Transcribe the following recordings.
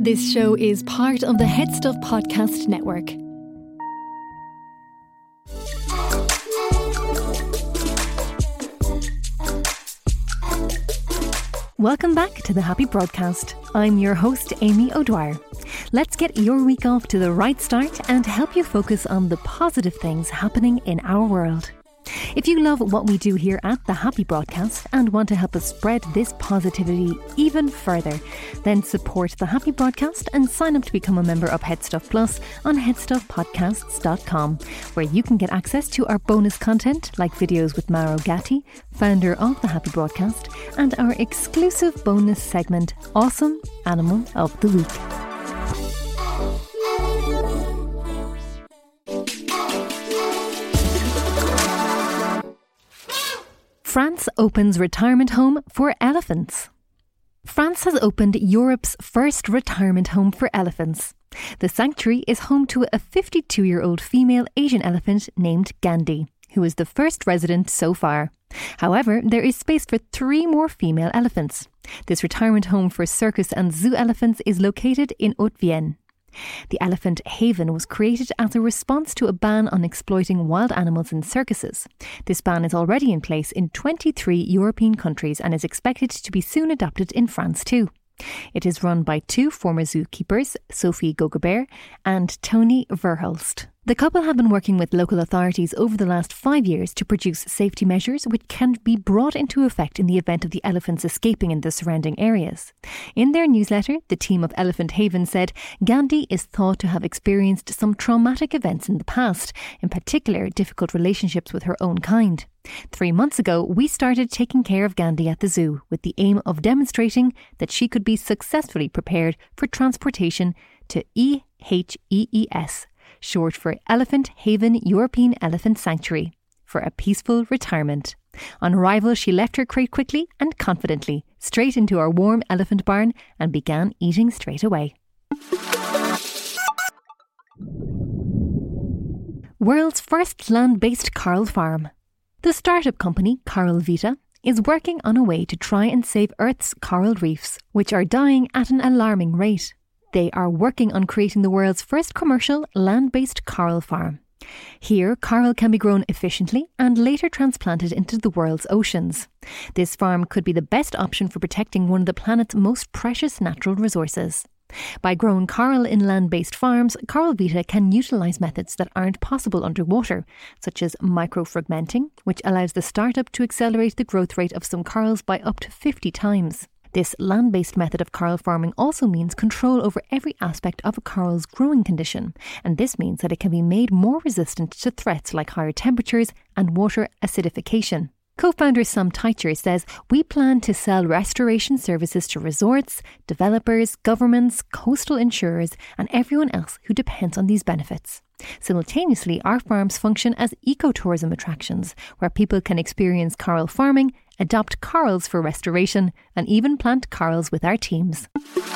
This show is part of the Head Stuff Podcast Network. Welcome back to the Happy Broadcast. I'm your host, Amy O'Dwyer. Let's get your week off to the right start and help you focus on the positive things happening in our world. If you love what we do here at the Happy Broadcast and want to help us spread this positivity even further, then support the Happy Broadcast and sign up to become a member of Headstuff Plus on headstuffpodcasts.com, where you can get access to our bonus content like videos with Mauro Gatti, founder of the Happy Broadcast, and our exclusive bonus segment, Awesome Animal of the Week. France opens retirement home for elephants. France has opened Europe's first retirement home for elephants. The sanctuary is home to a 52-year-old female Asian elephant named Gandhi, who is the first resident so far. However, there is space for 3 more female elephants. This retirement home for circus and zoo elephants is located in Haute-Vienne. The Elephant Haven was created as a response to a ban on exploiting wild animals in circuses. This ban is already in place in 23 European countries and is expected to be soon adopted in France too. It is run by 2 former zookeepers, Sophie Gogobert and Tony Verhulst. The couple have been working with local authorities over the last 5 years to produce safety measures which can be brought into effect in the event of the elephants escaping in the surrounding areas. In their newsletter, the team of Elephant Haven said Gandhi is thought to have experienced some traumatic events in the past, in particular difficult relationships with her own kind. 3 months ago, we started taking care of Gandhi at the zoo with the aim of demonstrating that she could be successfully prepared for transportation to EHEES, short for Elephant Haven European Elephant Sanctuary, for a peaceful retirement. On arrival, she left her crate quickly and confidently, straight into our warm elephant barn and began eating straight away. World's first land-based coral farm. The startup company, Coral Vita, is working on a way to try and save Earth's coral reefs, which are dying at an alarming rate. They are working on creating the world's first commercial land-based coral farm. Here, coral can be grown efficiently and later transplanted into the world's oceans. This farm could be the best option for protecting one of the planet's most precious natural resources. By growing coral in land-based farms, Coral Vita can utilise methods that aren't possible underwater, such as microfragmenting, which allows the startup to accelerate the growth rate of some corals by up to 50 times. This land-based method of coral farming also means control over every aspect of a coral's growing condition, and this means that it can be made more resistant to threats like higher temperatures and water acidification. Co-founder Sam Teicher says, "We plan to sell restoration services to resorts, developers, governments, coastal insurers and everyone else who depends on these benefits. Simultaneously, our farms function as ecotourism attractions where people can experience coral farming, adopt corals for restoration and even plant corals with our teams."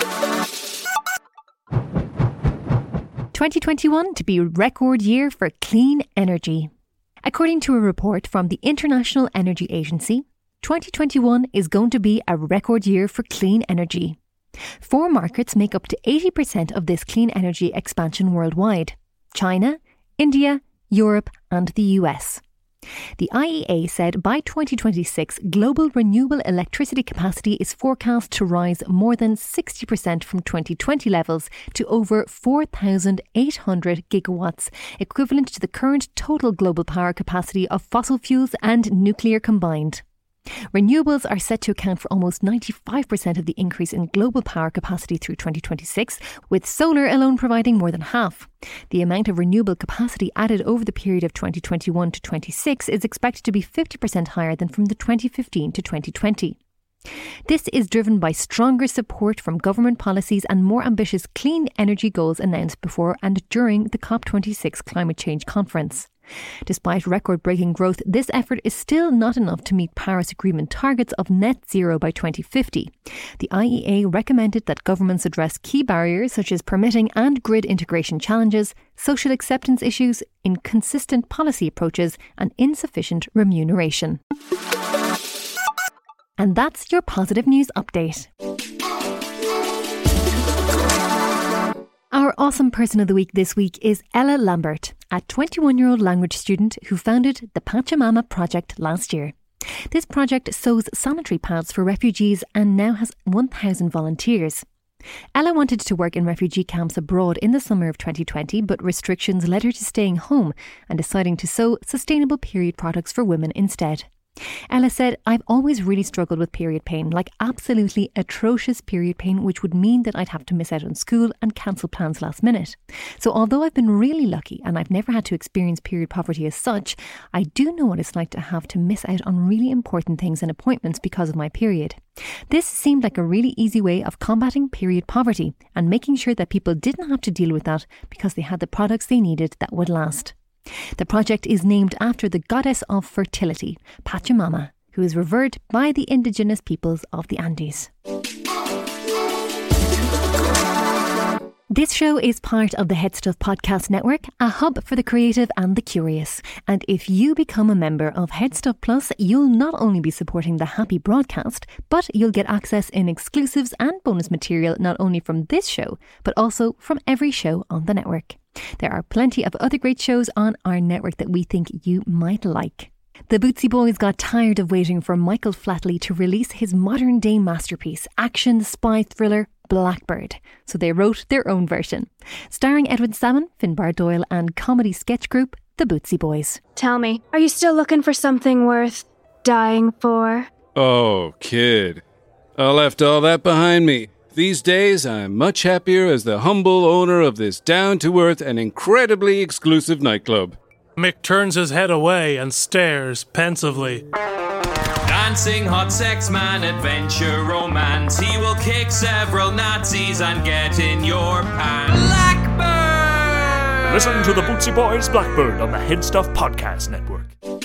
2021 to be a record year for clean energy. According to a report from the International Energy Agency, 2021 is going to be a record year for clean energy. 4 markets make up to 80% of this clean energy expansion worldwide: China, India, Europe and the US. The IEA said by 2026, global renewable electricity capacity is forecast to rise more than 60% from 2020 levels to over 4,800 gigawatts, equivalent to the current total global power capacity of fossil fuels and nuclear combined. Renewables are set to account for almost 95% of the increase in global power capacity through 2026, with solar alone providing more than half. The amount of renewable capacity added over the period of 2021 to 26 is expected to be 50% higher than from the 2015 to 2020. This is driven by stronger support from government policies and more ambitious clean energy goals announced before and during the COP26 climate change conference. Despite record-breaking growth, this effort is still not enough to meet Paris Agreement targets of net zero by 2050. The IEA recommended that governments address key barriers such as permitting and grid integration challenges, social acceptance issues, inconsistent policy approaches, and insufficient remuneration. And that's your positive news update. Awesome Person of the Week this week is Ella Lambert, a 21-year-old language student who founded the Pachamama Project last year. This project sews sanitary pads for refugees and now has 1,000 volunteers. Ella wanted to work in refugee camps abroad in the summer of 2020, but restrictions led her to staying home and deciding to sew sustainable period products for women instead. Ella said, "I've always really struggled with period pain, like absolutely atrocious period pain, which would mean that I'd have to miss out on school and cancel plans last minute. So although I've been really lucky and I've never had to experience period poverty as such, I do know what it's like to have to miss out on really important things and appointments because of my period. This seemed like a really easy way of combating period poverty and making sure that people didn't have to deal with that because they had the products they needed that would last." The project is named after the goddess of fertility, Pachamama, who is revered by the indigenous peoples of the Andes. This show is part of the Headstuff Podcast Network, a hub for the creative and the curious. And if you become a member of Headstuff Plus, you'll not only be supporting the Happy broadcast, but you'll get access in exclusives and bonus material not only from this show, but also from every show on the network. There are plenty of other great shows on our network that we think you might like. The Bootsy Boys got tired of waiting for Michael Flatley to release his modern-day masterpiece, action spy thriller Blackbird, so they wrote their own version. Starring Edwin Salmon, Finbar Doyle and comedy sketch group The Bootsy Boys. Tell me, are you still looking for something worth dying for? Oh, kid. I left all that behind me. These days, I'm much happier as the humble owner of this down-to-earth and incredibly exclusive nightclub. Mick turns his head away and stares pensively. Dancing, hot sex, man, adventure, romance. He will kick several Nazis and get in your pants. Blackbird! Listen to the Bootsy Boys Blackbird on the Headstuff Podcast Network.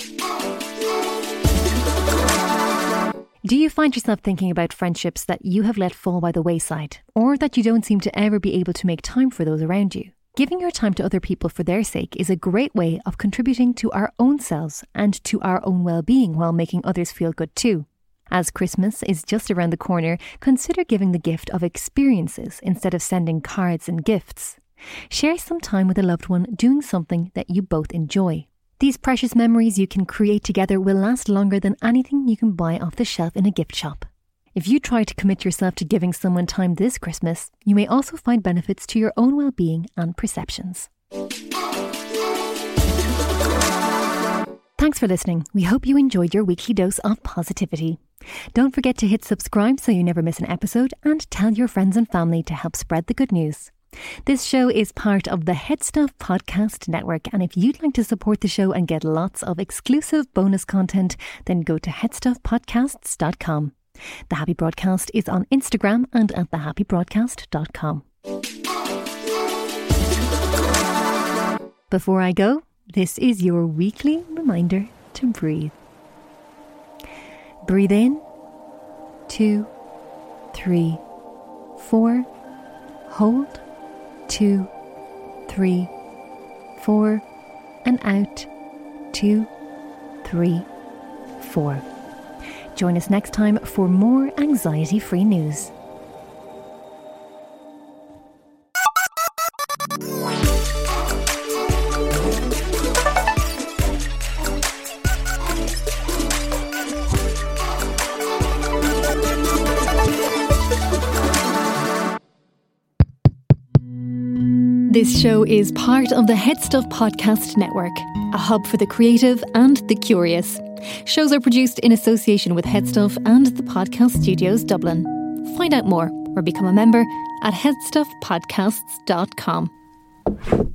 Do you find yourself thinking about friendships that you have let fall by the wayside, or that you don't seem to ever be able to make time for those around you? Giving your time to other people for their sake is a great way of contributing to our own selves and to our own well-being while making others feel good too. As Christmas is just around the corner, consider giving the gift of experiences instead of sending cards and gifts. Share some time with a loved one doing something that you both enjoy. These precious memories you can create together will last longer than anything you can buy off the shelf in a gift shop. If you try to commit yourself to giving someone time this Christmas, you may also find benefits to your own well-being and perceptions. Thanks for listening. We hope you enjoyed your weekly dose of positivity. Don't forget to hit subscribe so you never miss an episode, and tell your friends and family to help spread the good news. This show is part of the Headstuff Podcast Network, and if you'd like to support the show and get lots of exclusive bonus content, then go to headstuffpodcasts.com. The Happy Broadcast is on Instagram and at thehappybroadcast.com. Before I go, this is your weekly reminder to breathe. Breathe in, 2, 3, 4. Hold, 2, 3, 4. And out, 2, 3, 4. Join us next time for more anxiety-free news. This show is part of the Headstuff Podcast Network, a hub for the creative and the curious. Shows are produced in association with Headstuff and the Podcast Studios Dublin. Find out more or become a member at headstuffpodcasts.com.